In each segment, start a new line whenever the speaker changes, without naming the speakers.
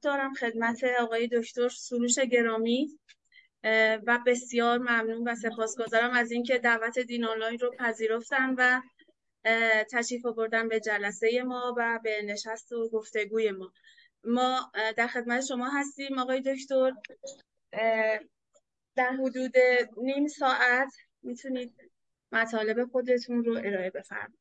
دارم خدمت آقای دکتر سروش گرامی و بسیار ممنون و سپاسگزارم از اینکه دعوت دین آنلاین رو پذیرفتن و تشریف آوردن به جلسه ما و به نشست و گفتگوی ما. ما در خدمت شما هستیم آقای دکتر. در حدود نیم ساعت میتونید مطالب خودتون رو ارائه بفرمایید.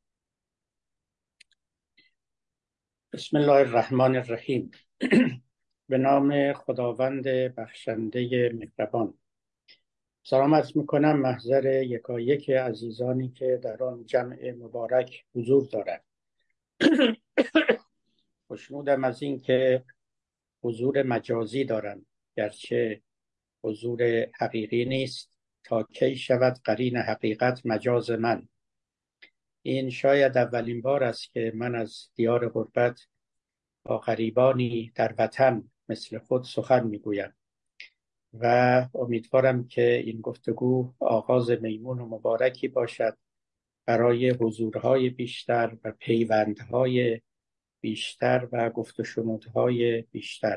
بسم الله الرحمن الرحیم. به نام خداوند بخشنده مهربان. سلام عرض میکنم محضر یکایک عزیزانی که در آن جمع مبارک حضور دارند. خوشنودم از این که حضور مجازی دارند، گرچه حضور حقیقی نیست. تا کی شود قرین حقیقت مجاز من؟ این شاید اولین بار است که من از دیار غربت با غریبانی در وطن مثل خود سخن میگویم و امیدوارم که این گفتگو آغاز میمون و مبارکی باشد برای حضورهای بیشتر و پیوندهای بیشتر و گفت و شنودهای بیشتر.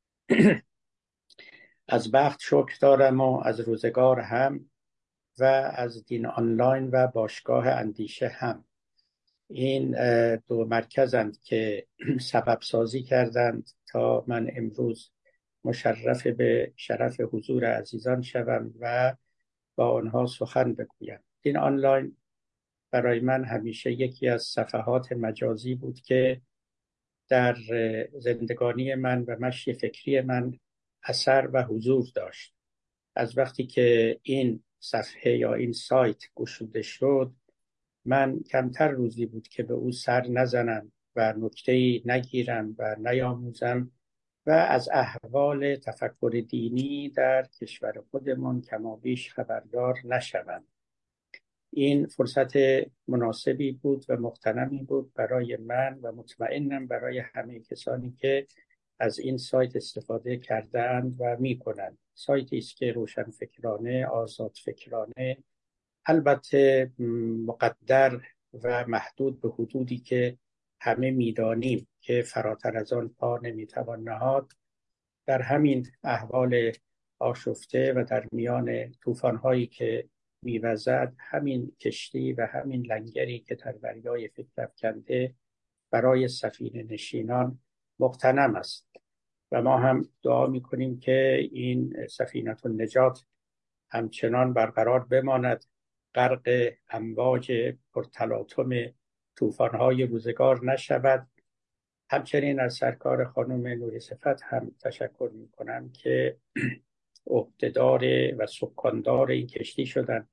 از بخت شکر دارم و از روزگار هم و از دین آنلاین و باشگاه اندیشه هم. این دو مرکزند که سبب سازی کردند تا من امروز مشرف به شرف حضور عزیزان شوم و با آنها سخن بگویم. دین آنلاین برای من همیشه یکی از صفحات مجازی بود که در زندگانی من و مشی فکری من اثر و حضور داشت. از وقتی که این صفحه یا این سایت گشوده شد، من کمتر روزی بود که به او سر نزنم و نکته‌ای نگیرم و نیاموزم و از احوال تفکر دینی در کشور خودمان کمابیش خبردار نشوم. این فرصت مناسبی بود و مغتنمی بود برای من و مطمئنم برای همه کسانی که از این سایت استفاده کردند و میکنند. سایتی است که روشنفکرانه، آزادفکرانه، البته مقدر و محدود به حدودی که همه میدانیم که فراتر از آن پا نمیتوان نهاد، در همین احوال آشفته و در میان طوفان‌هایی که می‌وزد، همین کشتی و همین لنگری که در دریای فکر افکنده برای سفینه نشینان مغتنم است و ما هم دعا می‌کنیم که این سفینه النجات همچنان برقرار بماند، غرق امواج پرتلاطم طوفان‌های روزگار نشود. همچنین از سرکار خانم نوری صفت هم تشکر میکنم که عهده‌دار و سکاندار این کشتی شدن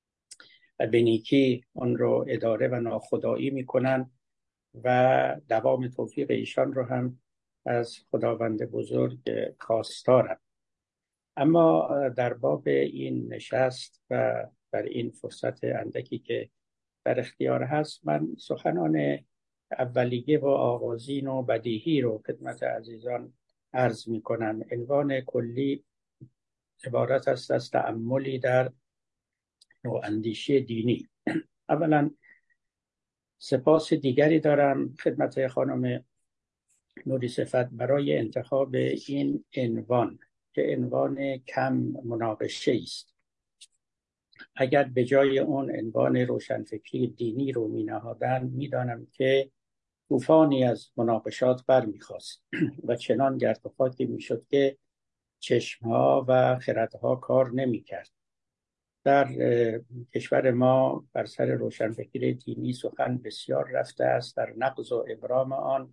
و به نیکی آن رو اداره و ناخدایی میکنن و دوام توفیق ایشان رو هم از خداوند بزرگ خواستارم. اما در باب این نشست و بر این فرصت اندکی که در اختیار هست، من سخنان اولیه و آغازین و بدیهی رو خدمت عزیزان عرض می کنم. عنوان کلی عبارت است از تأملی در نواندیشی دینی. اولا سپاس دیگری دارم خدمت خانم نوری صفت برای انتخاب این عنوان که عنوان کم مناقشه است. اگر به جای اون عنوان روشنفکری دینی رو می نهادن، می دانم که طوفانی از مناقشات برمیخواست و چنان گرد و خاکی میشد که چشمها و خردها کار نمیکرد. در کشور ما بر سر روشنفکری دینی سخن بسیار رفته است در نقض و ابرام آن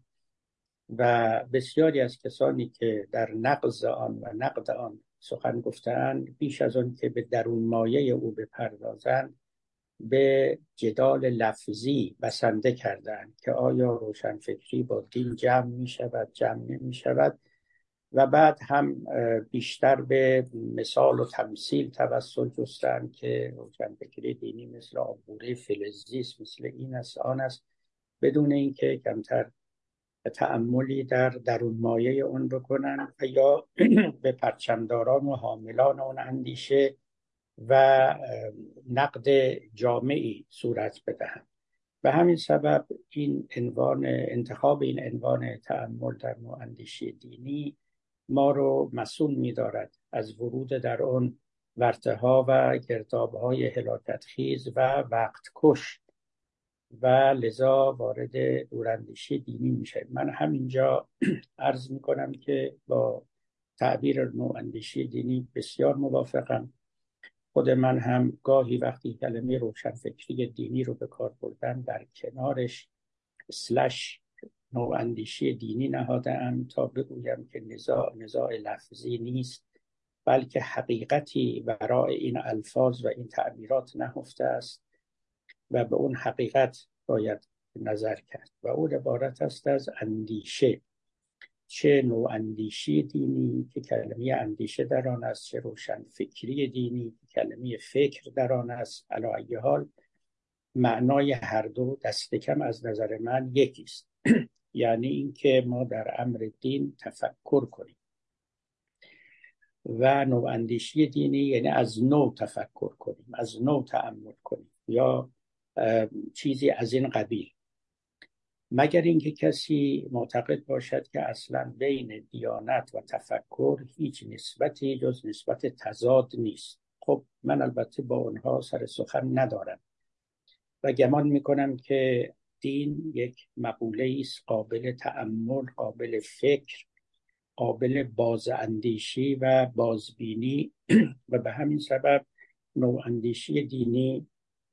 و بسیاری از کسانی که در نقض آن و نقد آن سخن گفتند، بیش از آن که به درون مایه او بپردازند، به جدال لفظی بسنده کردند که آیا روشنفکری با دین جمع می شود، جمع نمی شود، و بعد هم بیشتر به مثال و تمثیل توسل جستند که روشنفکری دینی مثل آبوره فلزی است، مثل این است آن است، بدون اینکه کمتر تأملی در درون مایه اون بکنن و یا به پرچمداران و حاملان اون اندیشه و نقد جامعی صورت بدهند. به همین سبب این انتخاب این عنوان تأمل در نواندیشی دینی ما رو مسئول می‌دارد از ورود در آن ورطه‌ها و گرداب‌های هلاکت‌خیز و وقت کش و لذا وارد دوراندیشی دینی میشه. من همینجا عرض میکنم که با تعبیر نواندیشی دینی بسیار موافقم. خود من هم گاهی وقتی کلمه روشنفکری دینی رو به کار بردم در کنارش سلش نواندیشی دینی نهادم تا بگویم که نزاع لفظی نیست، بلکه حقیقتی برای این الفاظ و این تعبیرات نهفته است و به اون حقیقت باید نظر کرد و اون عبارت است از اندیشه. چه نوع اندیشی دینی که کلمه اندیشه در آن است، چه روشن فکری دینی که کلمه فکر در آن است. علی ای حال معنای هر دو دست کم از نظر من یکی است. یعنی اینکه ما در امر دین تفکر کنیم و نوع اندیشی دینی یعنی از نوع تفکر کنیم، از نوع تأمل کنیم یا چیزی از این قبیل، مگر اینکه کسی معتقد باشد که اصلا بین دیانت و تفکر هیچ نسبتی جز نسبت تضاد نیست. خب من البته با اونها سر سخن ندارم و گمان میکنم که دین یک مقوله است قابل تأمل، قابل فکر، قابل بازاندیشی و بازبینی و به همین سبب نواندیشی دینی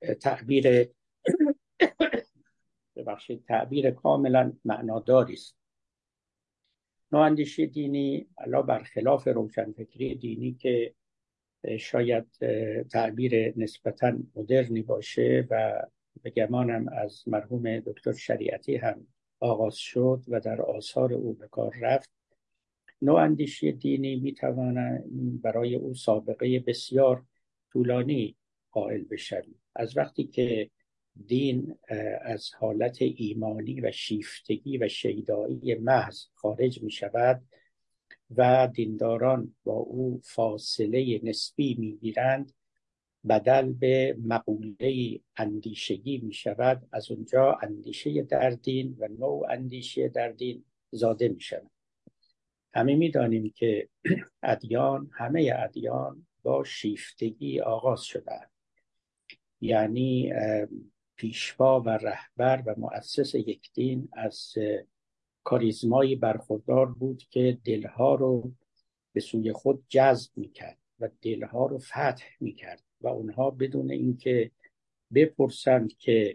تعبیر کاملا معناداری است. نواندیشی دینی علاوه بر خلاف روشنفکری دینی که شاید تعبیر نسبتاً مدرنی باشه و به گمانم از مرحوم دکتر شریعتی هم آغاز شد و در آثار او به کار رفت، نواندیشی دینی میتواند برای او سابقه بسیار طولانی قائل بشویم. از وقتی که دین از حالت ایمانی و شیفتگی و شیدایی محض خارج می شود و دینداران با او فاصله نسبی می گیرند، بدل به مقوله اندیشگی می شود. از اونجا اندیشه در دین و نوع اندیشه در دین زاده می شود. همه می دانیم که همه ادیان با شیفتگی آغاز شدند. یعنی پیشوا و رهبر و مؤسس یک دین از کاریزمایی برخوردار بود که دلها رو به سوی خود جذب میکرد و دلها رو فتح میکرد و اونها بدون اینکه بپرسند که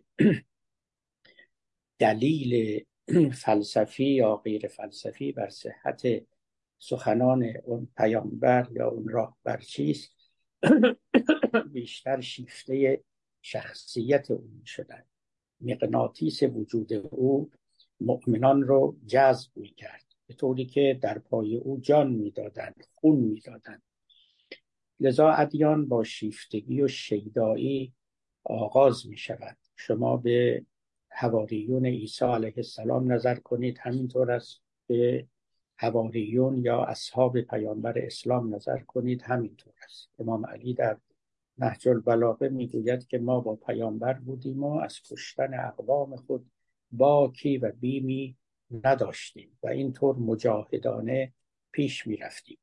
دلیل فلسفی یا غیر فلسفی بر صحت سخنان اون پیامبر یا اون راهبر چیست، بیشتر شیفته شخصیت اون شدن. مغناطیس وجود او مؤمنان رو جذب میکرد به طوری که در پای او جان میدادند، خون میدادند. لذا ادیان با شیفتگی و شیدایی آغاز میشود. شما به حواریون عیسی علیه السلام نظر کنید، همینطور است. به حواریون یا اصحاب پیامبر اسلام نظر کنید، همینطور است. امام علی در نهج البلاغه میگوید که ما با پیامبر بودیم و از کشتن اقوام خود باکی و بیمی نداشتیم و اینطور مجاهدانه پیش میرفتیم.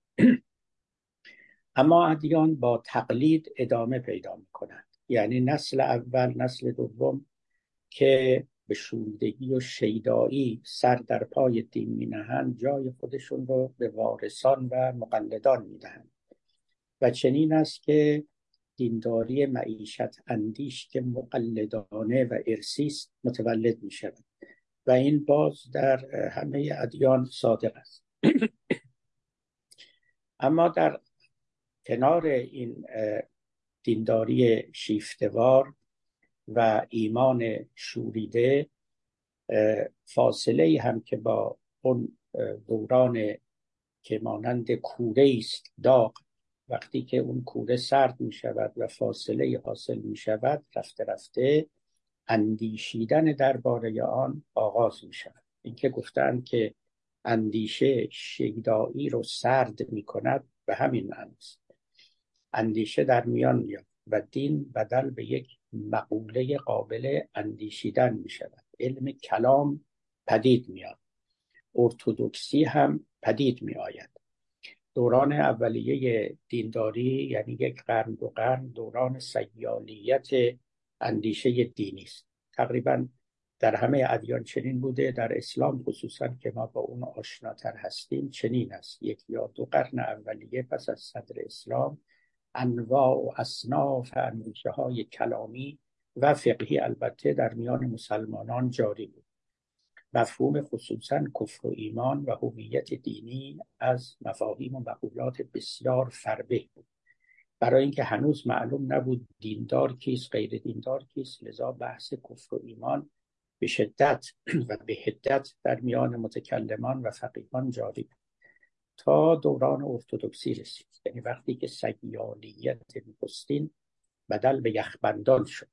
اما ادیان با تقلید ادامه پیدا میکنند. یعنی نسل اول، نسل دوم که به شوریدگی و شیدایی سر در پای دین مینهند، جای خودشون رو به وارثان و مقلدان میدهند و چنین است که دینداری معیشت اندیش که مقلدانه و ارثی است متولد می شود و این باز در همه ادیان صادق است. اما در کنار این دینداری شیفتوار و ایمان شوریده، فاصله هم که با اون دوران که مانند کوره است داغ، وقتی که اون کوره سرد می شود و فاصله حاصل می شود، رفته رفته اندیشیدن درباره آن آغاز می شود. این که گفتند که اندیشه شیدایی رو سرد می کند، به همین معنی است. اندیشه در میان میاد و دین بدل به یک مقوله قابل اندیشیدن می شود. علم کلام پدید میاد، ارتودکسی هم پدید می آید. دوران اولیه دینداری یعنی یک قرن دو قرن دوران سیالیت اندیشه دینی است. تقریبا در همه ادیان چنین بوده، در اسلام خصوصا که ما با اون آشناتر هستیم چنین است. یک یا دو قرن اولیه پس از صدر اسلام انواع و اصناف اندیشه های کلامی و فقهی البته در میان مسلمانان جاری بود. مفهوم خصوصا کفر و ایمان و هویت دینی از مفاهیم و مقولات بسیار فربه بود، برای اینکه هنوز معلوم نبود دیندار کیست، غیر دیندار کیست. لذا بحث کفر و ایمان به شدت و به حدت در میان متکلمان و فقیهان جاری بود تا دوران ارتدکسی رسید. یعنی وقتی که سیالیت نخستین بدل به یخبندان شد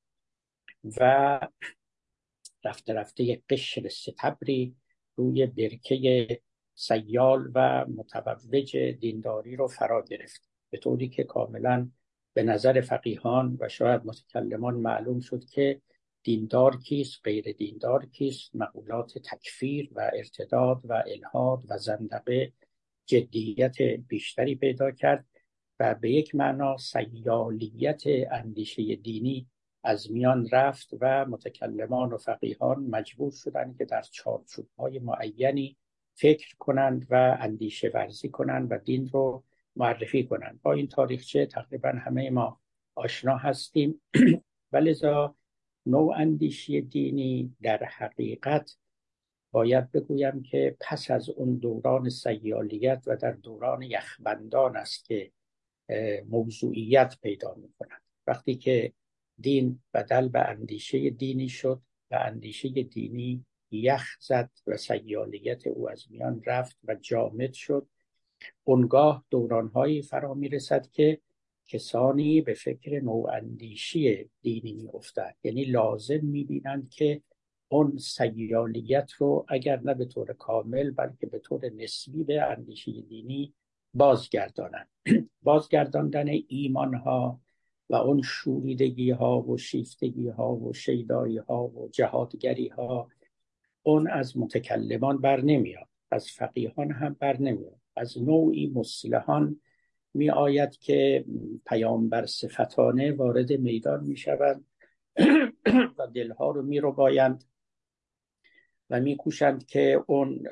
و رفته رفته یک قشر ستبری روی برکه سیال و متوج دینداری رو فرا گرفت، به طوری که کاملا به نظر فقیهان و شاید متکلمان معلوم شد که دیندار کیست، غیر دیندار کیست. مقولات تکفیر و ارتداد و الحاد و زندقه جدیت بیشتری پیدا کرد و به یک معنا سیالیت اندیشه دینی از میان رفت و متکلمان و فقیهان مجبور شدند که در چارچوب‌های معینی فکر کنند و اندیشه ورزی کنند و دین رو معرفی کنند. با این تاریخچه تقریبا همه ما آشنا هستیم و لذا نوع اندیشی دینی در حقیقت باید بگویم که پس از اون دوران سیالیت و در دوران یخبندان است که موضوعیت پیدا می‌کند. وقتی که دین بدل به اندیشه دینی شد و اندیشه دینی یخ زد و سیالیت او از میان رفت و جامد شد، اونگاه دورانهایی فرا میرسد که کسانی به فکر نواندیشی دینی میافتند. یعنی لازم میبینند که اون سیالیت رو اگر نه به طور کامل بلکه به طور نسبی به اندیشه دینی بازگردانند. بازگرداندن ایمان ها و اون شوریدگی ها و شیفتگی ها و شیدایی ها و جهادگری ها، اون از متکلمان بر نمیاد، از فقیهان هم بر نمیاد. از نوعی مصلحان می آید که پیامبر صفتانه وارد میدان می شوند و دلها رو می رو بایند و می کوشند که اون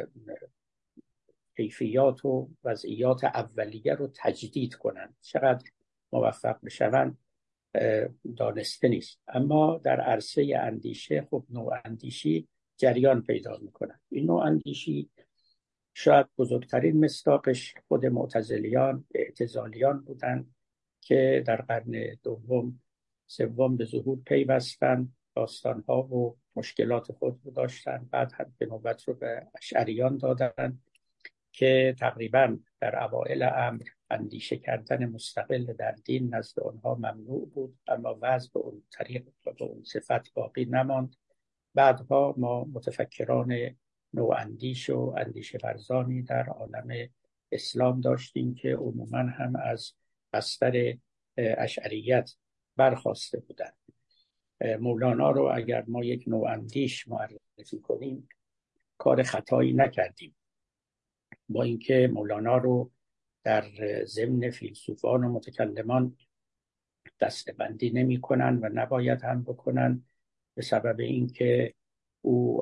کیفیات و وضعیات اولیه رو تجدید کنند. چقدر موفق بشوند دانسته نیست، اما در عرصه اندیشه خب نوع اندیشی جریان پیدا میکنند. این نوع اندیشی شاید بزرگترین مصداقش خود معتزلیان، اعتزالیان بودند که در قرن دوم سوم به ظهور پیوستند، داستانها و مشکلات خود رو داشتند. بعد هم به نوبت رو به اشعریان دادند که تقریبا در اوائل امر اندیشه کردن مستقل در دین نزد آنها ممنوع بود، اما وضع به اون طریق و به اون صفت باقی نماند. بعدها ما متفکران نواندیش و اندیشه ورزانی در عالم اسلام داشتیم که عموما هم از بستر اشعریت برخاسته بودند. مولانا رو اگر ما یک نواندیش معرفی کنیم کار خطایی نکردیم، با اینکه مولانا رو در ضمن فیلسوفان و متکلمان دسته‌بندی نمی‌کنند و نباید هم بکنن، به سبب اینکه او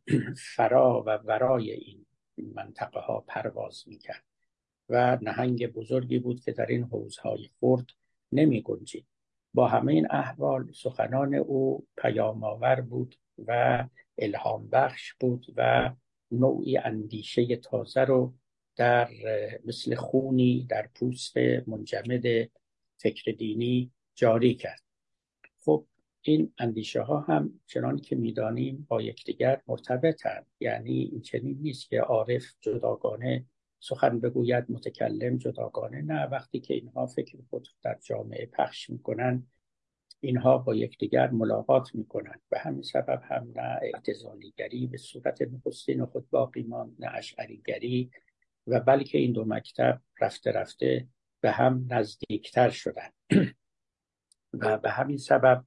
فرا و ورای این منطقه ها پرواز میکرد و نهنگ بزرگی بود که در این حوضهای خرد نمی گنجید. با همه این احوال سخنان او پیام‌آور بود و الهام بخش بود و نوعی اندیشه تازه رو در مثل خونی در پوست منجمد فکر دینی جاری کرد. خب این اندیشه ها هم چنان که میدانیم با یکدیگر مرتبطند. یعنی این چنین نیست که عارف جداگانه سخن بگوید، متکلم جداگانه. نه، وقتی که اینها فکر خود در جامعه پخش میکنن اینها با یکدیگر ملاقات میکنن. به همین سبب هم نه اعتزالیگری به صورت نخستین خود باقی ماند، نه اشعریگری، و بلکه این دو مکتب رفته رفته به هم نزدیکتر شدن. و به همین سبب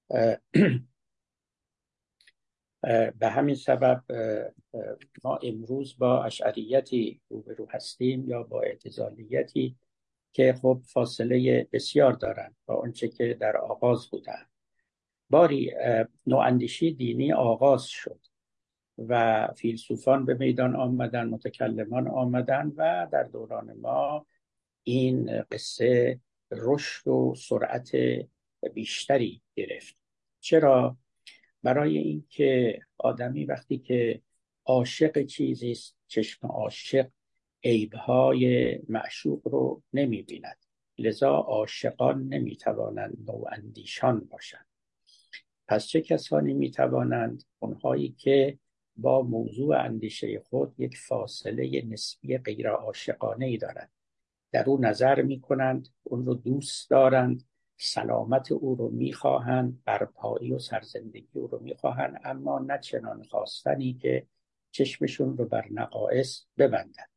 ما امروز با اشعریتی روبرو هستیم یا با اعتزالیتی که خب فاصله بسیار دارند با آنچه که در آغاز بودند. باری نواندیشی دینی آغاز شد و فیلسوفان به میدان آمدن، متکلمان آمدن و در دوران ما این قصه رشد و سرعت بیشتری گرفت. چرا؟ برای اینکه آدمی وقتی که عاشق چیزی است، چشم عاشق عیب‌های معشوق رو نمی‌بیند، لذا عاشقان نمی‌توانند نواندیشان باشند. پس چه کسانی می‌توانند؟ اونهایی که با موضوع اندیشه خود یک فاصله نسبی غیر عاشقانه‌ای دارند، در او نظر می‌کنند، اون رو دوست دارند، سلامت او رو می‌خواهند، برپایی و سرزندگی او رو می‌خواهند، اما نه چنان خواستنی که چشمشون رو بر نقائص ببندند.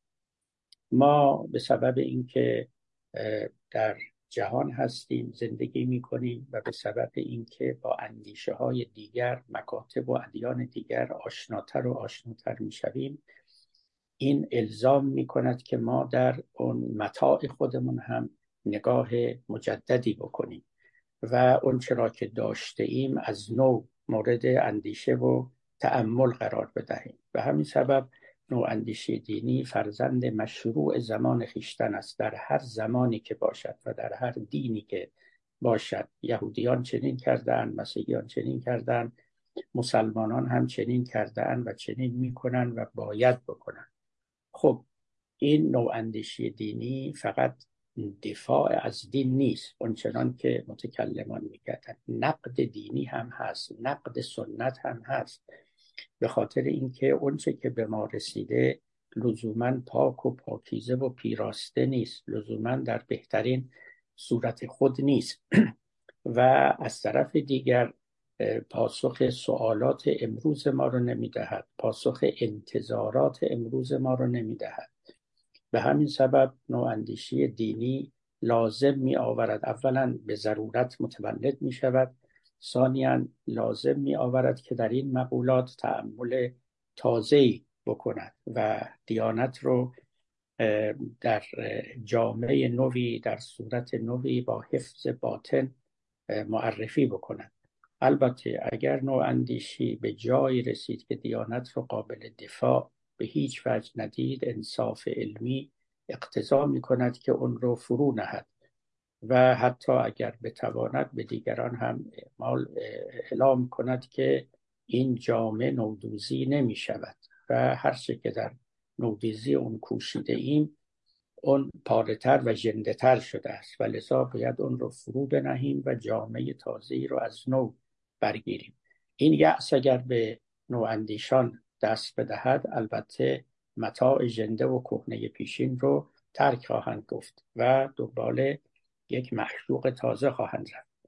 ما به سبب اینکه در جهان هستیم، زندگی می‌کنیم و به سبب اینکه با اندیشه‌های دیگر، مکاتب و ادیان دیگر آشناتر و آشناتر می‌شویم، این الزام می‌کند که ما در اون متاع خودمون هم نگاه مجددی بکنیم و اون چرا که داشته ایم از نو مورد اندیشه و تأمل قرار بدهیم. و همین سبب نواندیشی دینی فرزند مشروع زمان خیشتن است، در هر زمانی که باشد و در هر دینی که باشد. یهودیان چنین کردند، مسیحیان چنین کردند، مسلمانان هم چنین کردند و چنین میکنن و باید بکنن. خب این نواندیشی دینی فقط دفاع از دین نیست، اونچنان که متکلمان میگن، نقد دینی هم هست، نقد سنت هم هست، به خاطر اینکه اونچه که به ما رسیده لزوماً پاک و پاکیزه و پیراسته نیست، لزوماً در بهترین صورت خود نیست و از طرف دیگر پاسخ سوالات امروز ما رو نمیدهد، پاسخ انتظارات امروز ما رو نمیدهد. به همین سبب نواندیشی دینی لازم می آورد، اولا به ضرورت متولد می شود، ثانیاً لازم می آورد که در این مقولات تأمل تازه‌ای بکند و دیانت رو در جامعه نوی، در صورت نوی با حفظ باطن معرفی بکند. البته اگر نواندیشی به جایی رسید که دیانت رو قابل دفاع به هیچ وجه ندید، انصاف علمی اقتضا می کند که اون رو فرو نهد و حتی اگر بتواند به دیگران هم اعلام کند که این جامعه نودوزی نمی شود و هر چه که در نودوزی اون کوشیده ایم اون پاره‌تر و ژنده‌تر شده است و لذا باید اون رو فرو بنهیم و جامعه تازه‌ای رو از نو برگیریم. این یأس اگر به نواندیشان دست بدهد، البته متاع ژنده و کهنه پیشین رو ترک خواهند گفت و دنبال یک معشوق تازه خواهند رفت.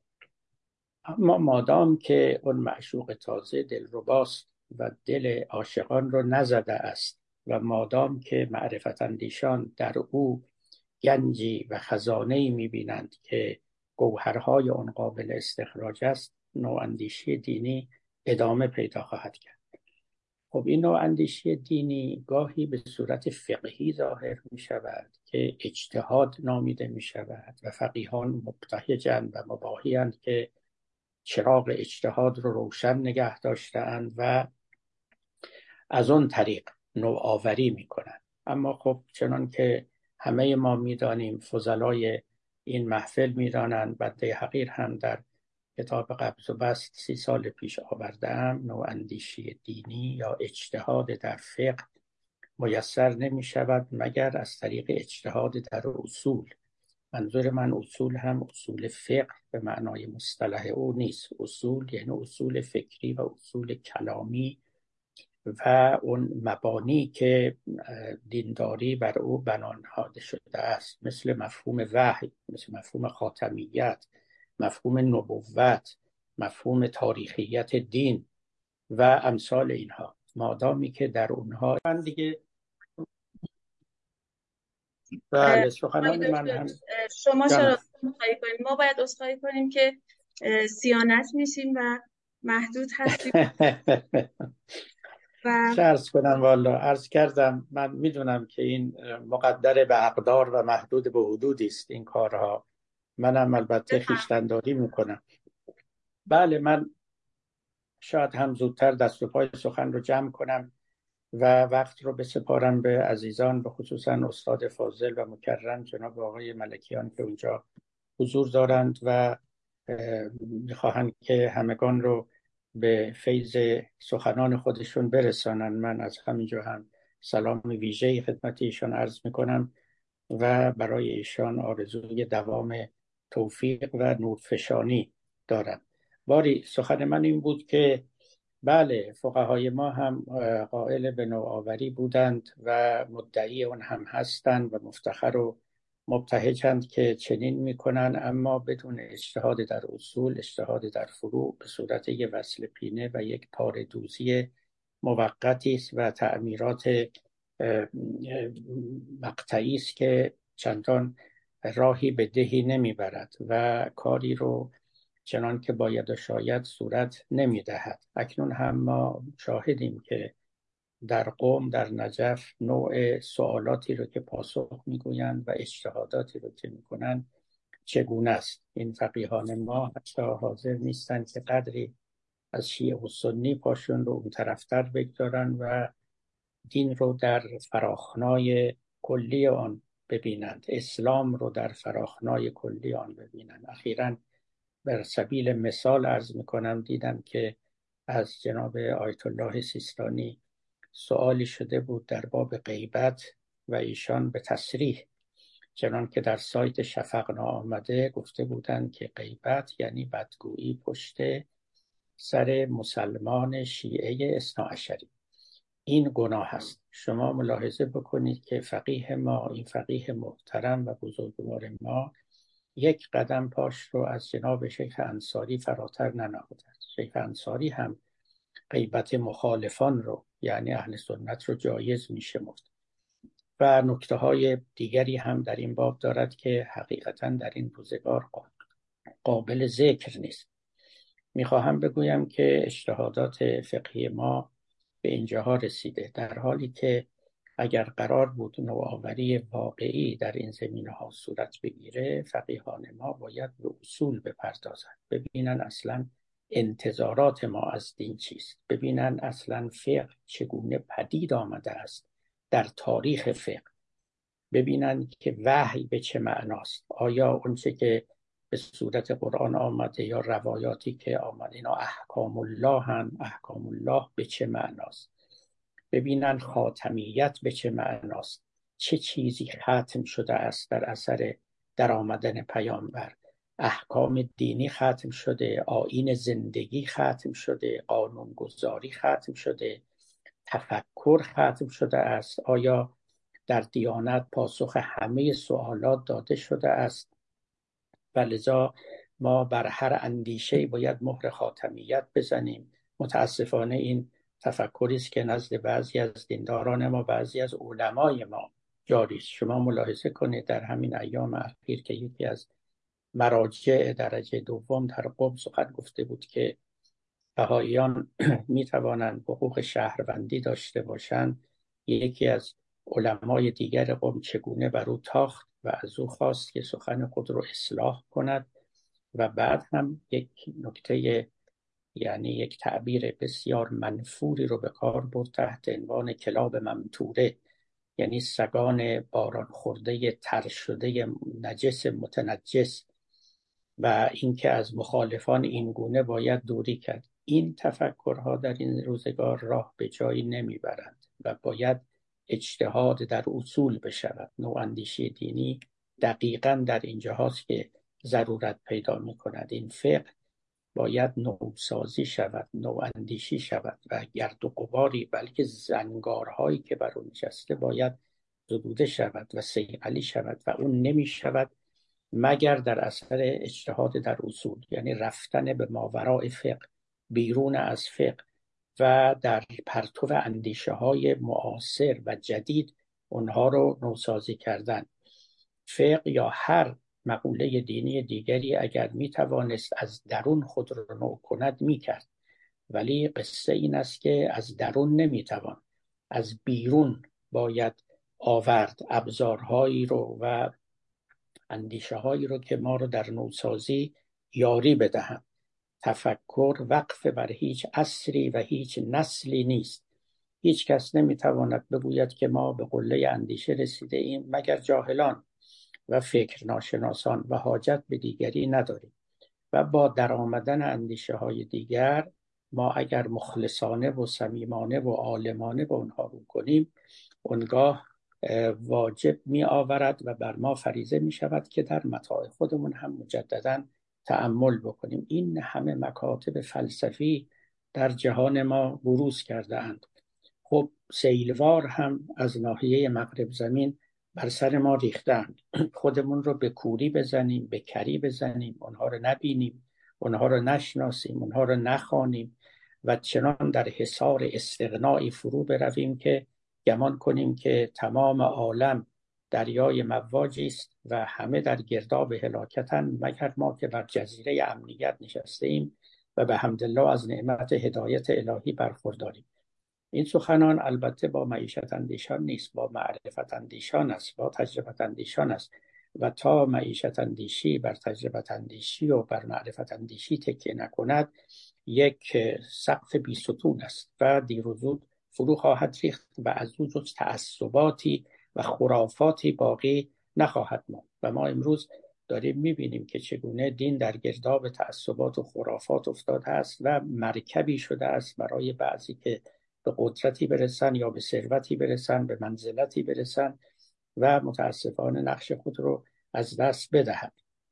اما مادام که اون معشوق تازه دلرباست و دل عاشقان رو نزده است و مادام که معرفت اندیشان در او گنجی و خزانه‌ای می‌بینند که گوهرهای آن قابل استخراج است، نواندیشی دینی ادامه پیدا خواهد کرد. خب این نواندیشی دینی گاهی به صورت فقهی ظاهر می شود که اجتهاد نامیده می شود و فقیهان مبتهجند و مباحی‌اند که چراغ اجتهاد رو روشن نگه داشتند و از اون طریق نوآوری می کنند. اما خب چنان که همه ما میدانیم، فضلای این محفل میدانند، بنده حقیر هم در کتاب قبض و بسط 30 سال پیش آوردم، نواندیشی دینی یا اجتهاد در فقه میسر نمی شود مگر از طریق اجتهاد در اصول. منظور من اصول هم اصول فقه به معنای مصطلح او نیست. اصول یعنی اصول فکری و اصول کلامی و اون مبانی که دینداری بر او بنا نهاده شده است، مثل مفهوم وحی، مثل مفهوم خاتمیت، مفهوم نبوت، مفهوم تاریخیت دین و امثال اینها. مادامی که در اونها من دیگه بله سخنان من هم
شما چرا عذرخواهی کنیم. ما باید عذرخواهی کنیم که سیانت میشیم و محدود هستیم و
چه عرض کنم، والا عرض کردم من میدونم که این مقدر به اقدار و محدود به حدودی است این کارها. منم البته خویشتن‌داری میکنم. بله، من شاید هم زودتر دست و پای سخن رو جمع کنم و وقت رو بسپارم به عزیزان، به خصوصا استاد فاضل و مکرم جناب آقای ملکیان که اونجا حضور دارند و میخواهند که همگان رو به فیض سخنان خودشون برسانند. من از همینجا هم سلام ویژه‌ای خدمت ایشان عرض میکنم و برای ایشان آرزوی دوام توفیق و نورفشانی دارم. باری سخن من این بود که بله، فقهای ما هم قائل به نوآوری بودند و مدعی اون هم هستند و مفتخر و مبتهجند که چنین میکنن، اما بدون اجتهاد در اصول، اجتهاد در فروع به صورت یک وصل پینه و یک پاره دوزی موقتی است و تعمیرات مقطعی است که چندان راهی به دهی نمیبرد و کاری رو چنان که باید و شاید صورت نمیدهد. اکنون هم ما شاهدیم که در قم، در نجف، نوع سوالاتی رو که پاسخ میگویند و اجتهاداتی رو که میکنند چگونه است. این فقیهان ما حتی حاضر نیستند که قدری از شیعه و سنی پاشون رو اون طرفتر بگذارن و دین رو در فراخنای کلی آن ببینند، اسلام رو در فراخنای کلی آن ببینند. اخیراً بر سبیل مثال عرض میکنم، دیدم که از جناب آیت الله سیستانی سوالی شده بود در باب غیبت و ایشان به تصریح، چنان که در سایت شفقنا آمده، گفته بودند که غیبت یعنی بدگویی پشت سر مسلمان شیعه اثناعشری. این گناه است. شما ملاحظه بکنید که فقیه ما، این فقیه محترم و بزرگوار ما، یک قدم پاش رو از جناب شیخ انصاری فراتر ننهاده. شیخ انصاری هم غیبت مخالفان رو، یعنی اهل سنت رو، جایز می‌شمرد و نکته های دیگری هم در این باب دارد که حقیقتا در این روزگار قابل ذکر نیست. میخواهم بگویم که اجتهادات فقهی ما به اینجاها رسیده، در حالی که اگر قرار بود نوآوری واقعی در این زمینه‌ها صورت بگیره، فقیهان ما باید به اصول بپردازند، ببینن اصلا انتظارات ما از دین چیست، ببینن اصلا فقه چگونه پدید آمده است در تاریخ فقه، ببینن که وحی به چه معناست، آیا اونچه که به صورت قرآن آمده یا روایاتی که آمده اینا احکام الله هم، احکام الله به چه معناست، ببینن خاتمیت به چه معناست، چه چیزی ختم شده است در اثر در آمدن پیامبر، احکام دینی ختم شده، آیین زندگی ختم شده، قانونگذاری ختم شده، تفکر ختم شده است، آیا در دیانت پاسخ همه سوالات داده شده است و لذا ما بر هر اندیشه باید مهر خاتمیت بزنیم. متاسفانه این تفکری است که نزد بعضی از دینداران ما، بعضی از علمای ما جاری است. شما ملاحظه کنید در همین ایام اخیر که یکی از مراجع درجه دوم در قم سخن گفته بود که بهائیان می توانند حقوق شهروندی داشته باشند. یکی از علمای دیگر قم چگونه بر او تاخت و از او خواست که سخن خود رو اصلاح کند و بعد هم یک نکته، یعنی یک تعبیر بسیار منفوری رو به کار برد تحت عنوان کلاب ممتوره، یعنی سگان باران خورده تر شده نجس متنجس، و اینکه از مخالفان این گونه باید دوری کرد. این تفکرها در این روزگار راه به جایی نمیبرند و باید اجتهاد در اصول بشود. نواندیشی دینی دقیقاً در اینجا هاست که ضرورت پیدا می کند. این فقه باید نوسازی شود، نواندیشی شود و گرد و غباری، بلکه زنگارهایی که بر اون نشسته باید زدوده شود و صیقلی شود و اون نمی شود مگر در اثر اجتهاد در اصول، یعنی رفتن به ماوراء فقه، بیرون از فقه و در پرتو اندیشه های معاصر و جدید اونها رو نوسازی کردن. فقه یا هر مقوله دینی دیگری اگر میتوانست از درون خود را نو کند میکرد، ولی قصه این است که از درون نمیتوان، از بیرون باید آورد ابزارهایی رو و اندیشه هایی رو که ما رو در نوسازی یاری بدهند. تفکر وقف بر هیچ عصری و هیچ نسلی نیست. هیچ کس نمیتواند بگوید که ما به قله اندیشه رسیده ایم مگر جاهلان و فکر ناشناسان، و حاجت به دیگری نداریم. و با درآمدن اندیشه های دیگر ما اگر مخلصانه و صمیمانه و عالمانه به اونها رو کنیم، اونگاه واجب می آورد و بر ما فریضه می شود که در متاع خودمون هم مجددا تأمل بکنیم. این همه مکاتب فلسفی در جهان ما بروز کرده اند. خب سیلوار هم از ناحیه مغرب زمین بر سر ما ریختند. خودمون رو به کوری بزنیم، به کری بزنیم، اونها رو نبینیم، اونها رو نشناسیم، اونها رو نخوانیم و چنان در حصار استغنایی فرو برویم که گمان کنیم که تمام عالم دریای مواجی است و همه در گرداب هلاکتند، مگر ما که بر جزیره امنیت نشسته ایم و به حمدالله از نعمت هدایت الهی برخورداریم. این سخنان البته با معیشت اندیشان نیست، با معرفت اندیشان است، با تجربت اندیشان است و تا معیشت اندیشی بر تجربت اندیشی و بر معرفت اندیشی تکیه نکند، یک سقف بی ستون است و دیر و زود فرو خواهد ریخت و از او جز تعصباتی و خرافاتی باقی نخواهد ماند. و ما امروز داریم میبینیم که چگونه دین در گرداب تعصبات و خرافات افتاده است و مرکبی شده است برای بعضی که به قدرتی برسن یا به ثروتی برسن، به منزلتی برسن و متاسفانه نقش خود رو از دست بدهد.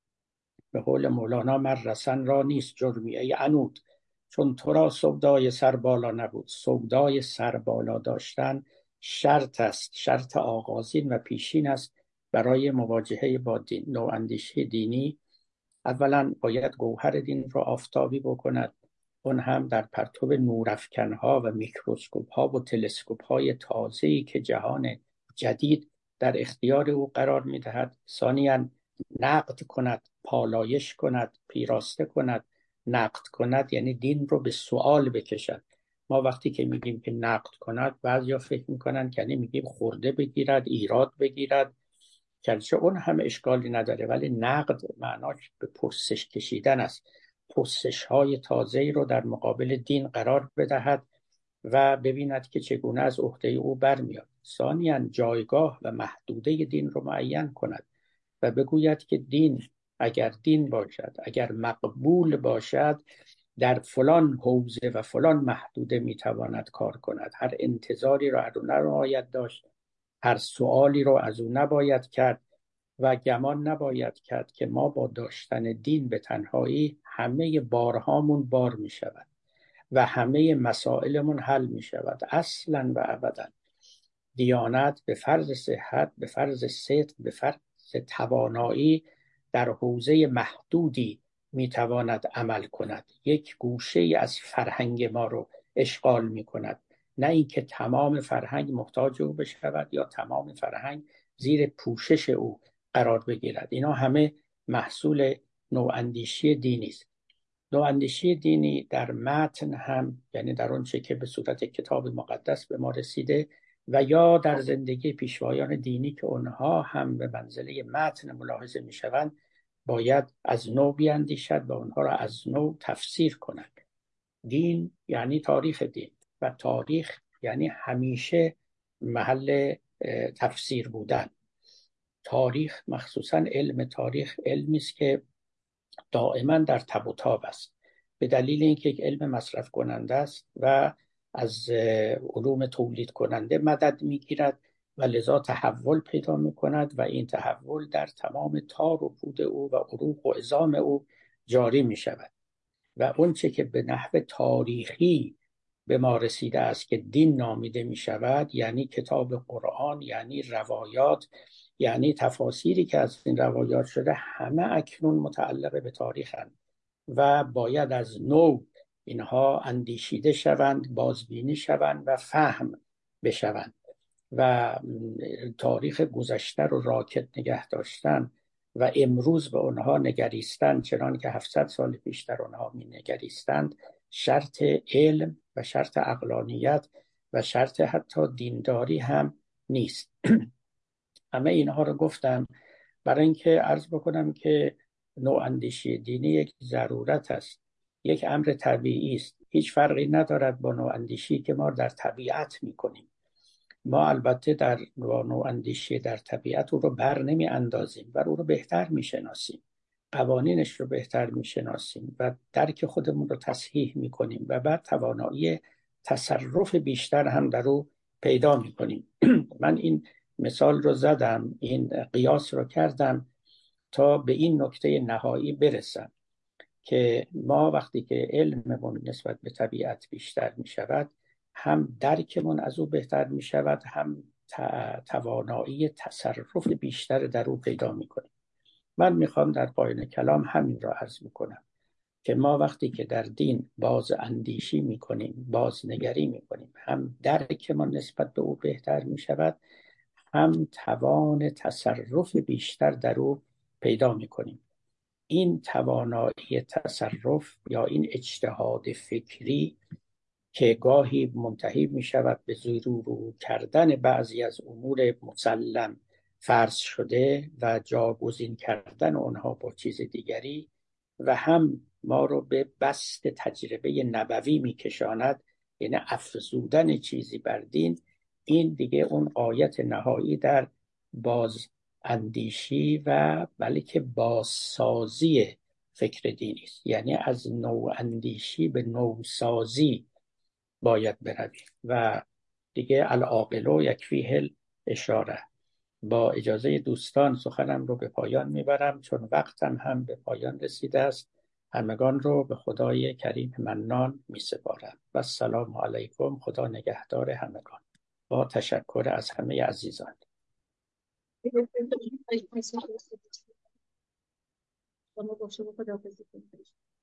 به قول مولانا: من رسن را نیست جرمی ای عنود، چون تو را سودای سر بالا نبود. سودای سر بالا داشتن شرط است، شرط آغازین و پیشین است برای مواجهه با دین. نواندیشی دینی اولا باید گوهر دین را آفتابی بکند، اون هم در پرتو نورافکن‌ها و میکروسکوپ‌ها و تلسکوپ‌های تازه‌ای که جهان جدید در اختیار او قرار می‌دهد. ثانیاً نقد کند، پالایش کند، پیراسته کند. نقد کند یعنی دین رو به سوال بکشد. ما وقتی که میگیم که نقد کند، بعضیا فکر میکنن که یعنی میگیم خورده بگیرد، ایراد بگیرد، که اون هم اشکالی نداره، ولی نقد معناش به پرسش کشیدن است. پرسش های تازه‌ای رو در مقابل دین قرار بدهد و ببیند که چگونه از عهده او برمیاد. ثانیاً جایگاه و محدوده دین رو معین کند و بگوید که دین اگر دین باشد، اگر مقبول باشد، در فلان حوزه و فلان محدوده میتواند کار کند. هر انتظاری رو از او نباید داشت، هر سوالی رو از او نباید کرد و گمان نباید کرد که ما با داشتن دین به تنهایی همه بارهامون بار می شود و همه مسائلمون حل می شود. اصلا و ابدا دیانت به فرض صحت، به فرض صدق، به فرض توانایی در حوزه محدودی می تواند عمل کند. یک گوشه از فرهنگ ما رو اشغال می کند، نه اینکه تمام فرهنگ محتاج او بشود یا تمام فرهنگ زیر پوشش او قرار بگیرد. اینا همه محصول نواندیشی دینی است. نواندیشی دینی در متن هم، یعنی در اون چه که به صورت کتاب مقدس به ما رسیده و یا در زندگی پیشوایان دینی که اونها هم به منزله متن ملاحظه می شوند، باید از نو بیاندیشد و اونها را از نو تفسیر کند. دین یعنی تاریخ دین و تاریخ یعنی همیشه محل تفسیر بودن. تاریخ، مخصوصا علم تاریخ، علمی است که دائما در تب و تاب است، به دلیل اینکه یک علم مصرف کننده است و از علوم تولید کننده مدد میگیرد و لذا تحول پیدا میکند و این تحول در تمام تار و پود او و عروق و عظام او جاری میشود. و اون چه که به نحو تاریخی به ما رسیده است که دین نامیده می شود، یعنی کتاب قرآن، یعنی روایات، یعنی تفاسیری که از این روایات شده، همه اکنون متعلق به تاریخند و باید از نو اینها اندیشیده شوند، بازبینی شوند و فهم بشوند. و تاریخ گذشته رو راکد نگه داشتن و امروز به اونها نگریستند چنان که 700 سال پیش در اونها می نگریستند، شرط علم و شرط عقلانیت و شرط حتی دینداری هم نیست. همه اینها رو گفتم برای اینکه عرض بکنم که نواندیشی دینی یک ضرورت است، یک امر طبیعی است. هیچ فرقی ندارد با نواندیشی که ما در طبیعت میکنیم. ما البته در نواندیشی در طبیعت او رو بر نمی اندازیم و او رو بهتر میشناسیم، قوانینش رو بهتر میشناسیم و درک خودمون رو تصحیح میکنیم و بعد توانایی تصرف بیشتر هم در او پیدا میکنیم. من این مثال رو زدم، این قیاس رو کردم تا به این نکته نهایی برسم که ما وقتی که علممون نسبت به طبیعت بیشتر می شود، هم درکمون از او بهتر می شود، هم توانایی تصرف بیشتر در او پیدا می کنیم. من میخوام در پایان کلام همین را عرض میکنم که ما وقتی که در دین باز اندیشی میکنیم، باز نگری میکنیم، هم درکمون نسبت به او بهتر می شود، هم توان تصرف بیشتر در او پیدا میکنیم. این توانایی تصرف یا این اجتهاد فکری که گاهی منتهی می شود به زیرو کردن بعضی از امور مسلم فرض شده و جاگزین کردن آنها با چیز دیگری، و هم ما رو به بسط تجربه نبوی می کشاند، یعنی افزودن چیزی بر دین. این دیگه اون غایت نهایی در باز اندیشی و بلکه بازسازی فکر دینی است. یعنی از نو اندیشی به نوسازی باید برویم و دیگه العاقل یکفیه الاشاره. با اجازه دوستان سخنم رو به پایان میبرم چون وقتم هم به پایان رسیده است. همگان رو به خدای کریم منان میسپارم و السلام علیکم. خدا نگهدار همگان، با تشکر از همه عزیزان.
شما باشه و خداحافظی کنید.